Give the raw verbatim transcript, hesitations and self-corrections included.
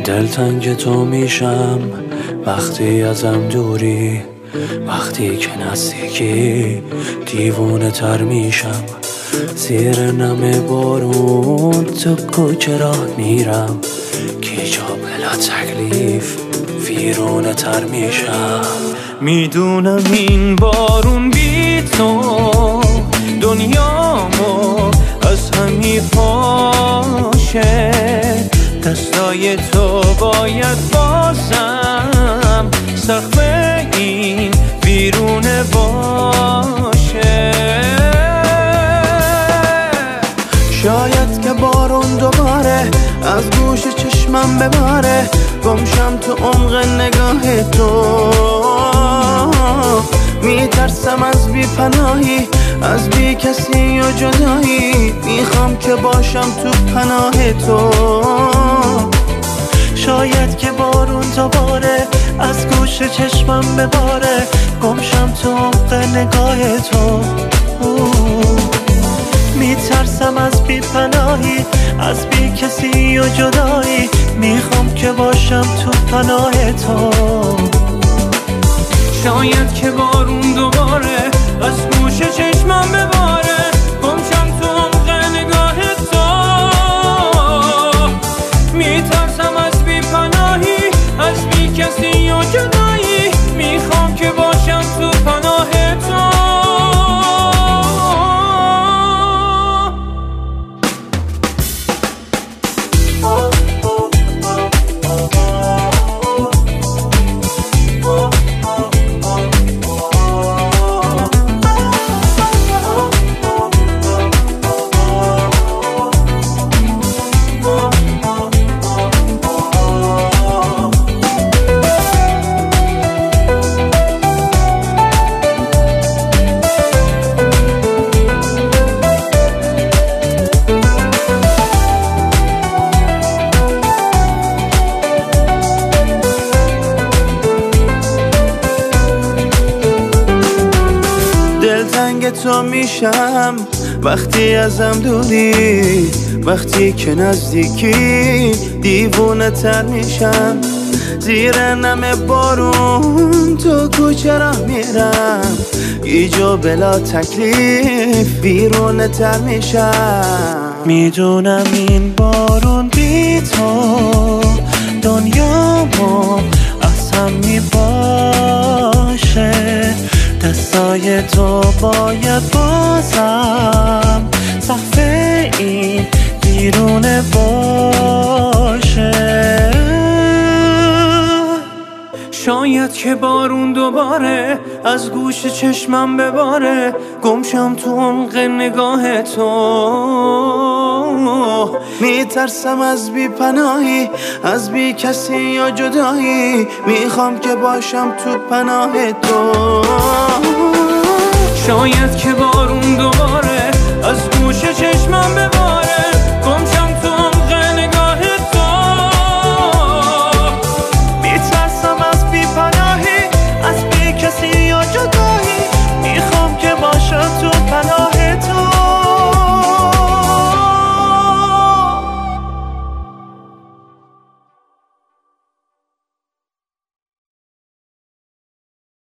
دلتنگ تو میشم وقتی ازم دوری، وقتی که نزدیکی دیوونه تر میشم. زیر نم بارون تو کوچه راه میرم، گیجا بلا تکلیف ویرونه تر میشم. میدونم این بارون بی تو دنیامو از هم میپاشه، دستای تو باید بازم سقف این ویرونه باشه. شاید که بارون دوباره از گوش چشمم بباره، گمشم تو عمق نگاه تو. میترسم از بی پناهی، از بی کسی و جدایی، میخوام که باشم تو پناه تو. شاید که بارون دوباره از گوش چشمم بباره، گمشم تو عمق نگاه تو. میترسم از بی پناهی، از بی کسی و جدایی، میخوام که باشم تو پناه تو. شاید که بارون دوباره از گوش چشمم بباره، گمشم تو عمق نگاه تو. میترسم از بی پناهی، از بی کسی و جدایی، میخوام که باشم تو پناه تو. دلتنگ تو میشم وقتی ازم دوری، وقتی که نزدیکی دیوونه تر میشم. زیر نم بارون تو کوچه راه میرم، گیجا بلا تکلیف ویرونه تر میشم. میدونم این بارون بی تو دنیامو از هم میپاشه، دستای تو باید بازم سقف این ویرونه باشه. شاید که بارون دوباره از گوش چشمم بباره، گمشم تو عمق نگاه تو. میترسم از بی پناهی، از بی کسی یا جدایی، میخوام که باشم تو پناه تو. شاید که بارون دوباره